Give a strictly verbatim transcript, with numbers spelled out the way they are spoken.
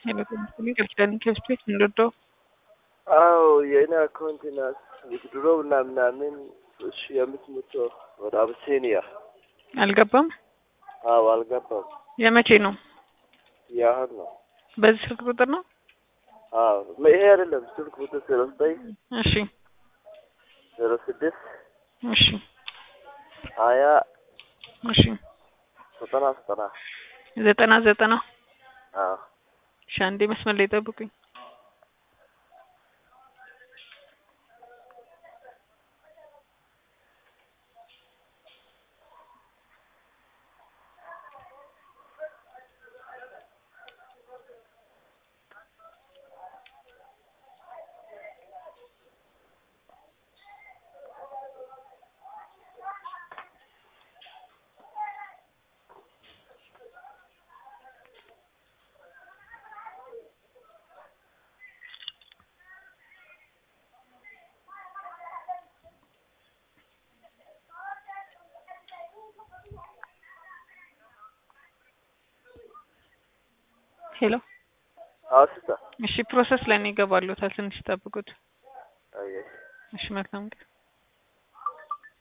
ሄሎ ትንሽ ከፍተን ከስፔስ እንደው አው የኔ አካውንትናስ ዊዝድሮው እና ምናምን እሺ የምትመጣው ወደ አብሲኒያ አልገባም። አው አልገባም። የመቼ ነው? ያህል ነው። በዚህ ስልክ ቁጥር ነው? አው ይሄ አይደለም ስልክ ቁጥር ስለስጠይ እሺ ዜሮ ስድስት እሺ ሀያ እሺ ዘጠና ዘጠና ዘጠና ዘጠና አዎ ሻንዴ መስመር ላይ ጠብቁኝ። ሄሎ አውስታ እሺ ፕሮሰስ ላይ ነው ይገባሉ። ትንሽ ጠብቁት። አይ እሺ መልካም